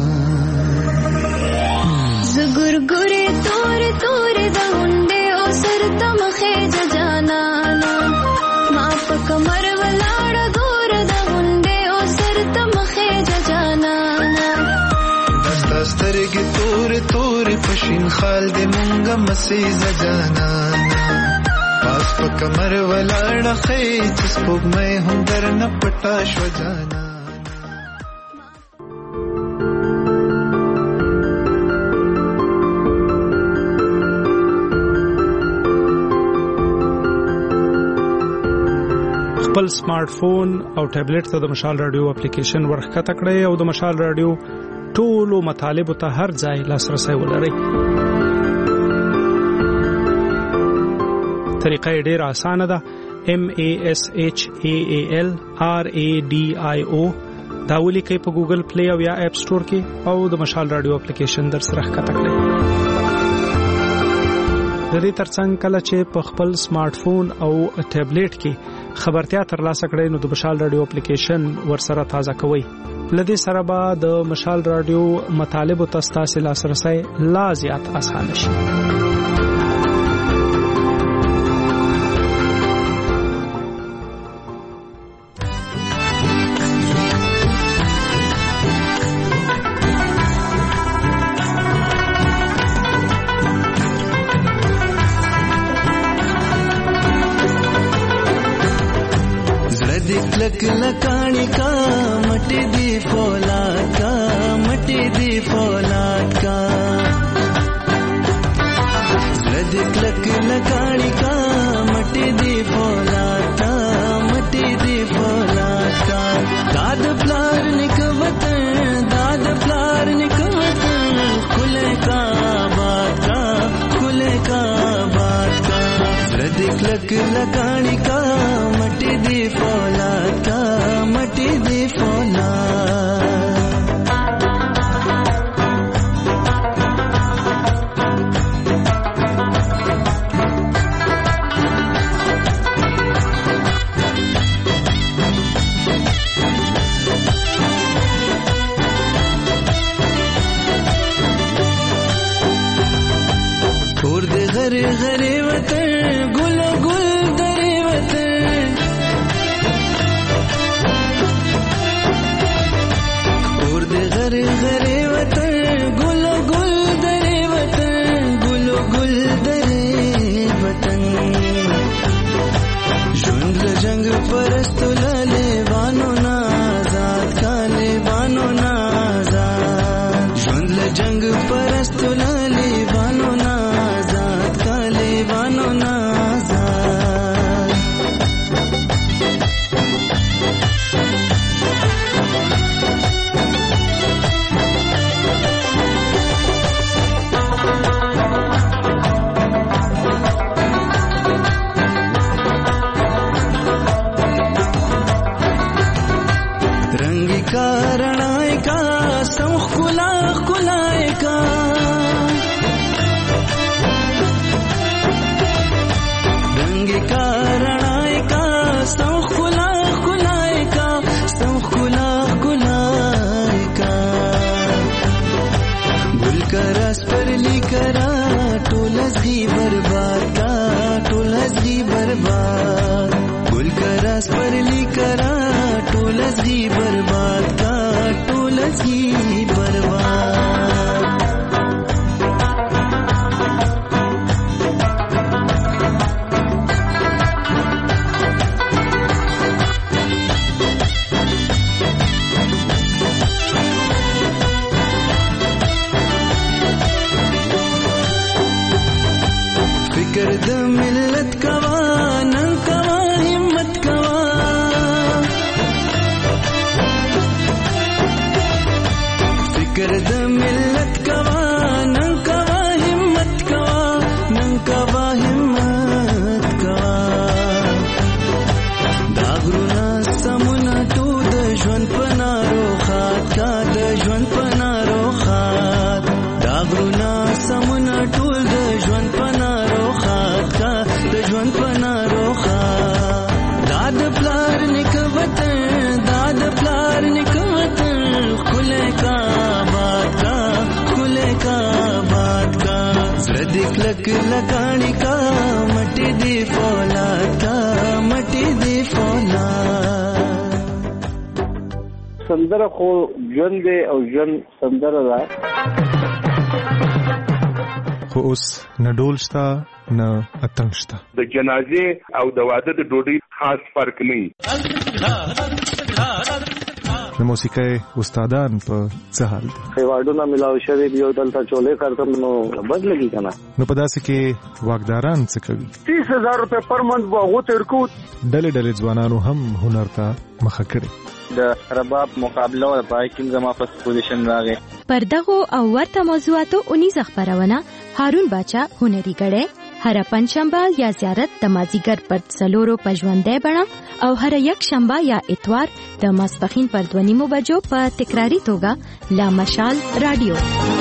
زګورګورې تور تور د hunde او سر تمخه جانانا ما پک مر ولاړ ګور د hunde او سر تمخه جانانا دستا سترګې تور تور پښین خال دې مونږه مسې جانانا پاس پک مر ولاړ خې چې سپوږ مې هم درنه پټا شو جانا خپل سمارټ فون او ټابلیټ ته د مشال رادیو اپلیکیشن ورخکته کړئ او د مشال رادیو ټولو مطالبو ته هر ځای لاسرسي ولرئ. طریقه یې ډېره اسانه ده. M A S H A A L R A D I O دا ولیکئ په ګوګل پلی او یا اپ سٹور کې او د مشال رادیو اپلیکیشن در سره ښکته کړئ. د دې ترڅنګ کله چې په خپل سمارټ فون او ټابلیټ کې خبرتیا ترلاسه کړئ نو د مشال رادیو اپلیکیشن ورسره تازه کوئ. لدې سره به د مشال رادیو مطالبو ته ستاسو لاسرسي لا زیات اسانه شي. लक लकानी का मटी दी फौलाद का मटी दी फौलाद का लक लक लकानी का मटी दी फौलाद का मटी दी फौलाद का दाद प्लार निकवत दाद प्लार निकवत खुले का बात का खुले का बात का लक लक लकानी का मटी दी फौलाद का मटी दी फौलाद छोड़ दे घरे घरे वतन गुल गुल दरे वतन छोड़ दे घरे घरे वतन गुल गुल दरे वतन गुल गुल दरे برباد کا ټول ازغي برباد ګل کراس پرلی کرا ټول ازغي برباد کا ټول ازغي برباد فکر د ملت کوا نن کوا همت کوا فکر د ملت کوا نن کوا همت کوا نن کوا همت کوا دا غرونا سمنا تو د ژوند پنارو خات کا د ژوند پنارو خات دا غرونا سمنا ټول د ژوند پنارو د ژوند پنارو خا داد پلار نکوتن داد پلار نکوتن خله کا بات کا خله کا بات کا زردک لک لکانی کا مٹی دی فولاد کا مٹی دی فولاد سندره خو ژوند دی او ژوند سندره ده خو اوس نه ډول شته نه اتنګ شته د جنازې او د واده د ډوډۍ خاص فرق نه د موسیقۍ استادان په څه حال دي خیواډونه ملاو شوی دی او دلته چولې کارتم نو بد لګي کنه نو په داسې کې واګداران څه کوي تیس هزار روپے پر منټ واغو تر کو ډلې ډلې ځوانانو هم هنر ته مخه کړي د رباب مقابله او پای کې زما فرست پوزیشن راغی پر دغه او ورته موضوعاتو اونیز خبرونه هارون باچا هنري غړې هر پنځشنبه یا زیارت د مازیګر پر څلورو پژوندې بڼه او هر یک شنبه یا اتوار د ماسپخین پر دوه نیمو بجو په تکراری توګه لا مشال رادیو